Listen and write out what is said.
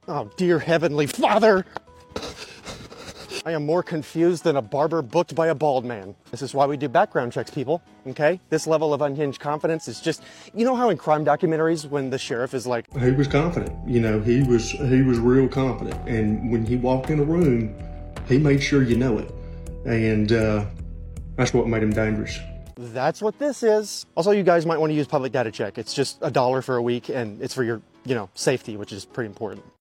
Oh, dear Heavenly Father! I am more confused than a barber booked by a bald man. This is why we do background checks, people, okay? This level of unhinged confidence is just, you know how in crime documentaries when the sheriff is like, he was confident, you know, he was real confident. And when he walked in a room, he made sure you know it. And that's what made him dangerous. that's what this is. Also, you guys might want to use public data check. It's just $1 for a week and it's for your, safety, which is pretty important.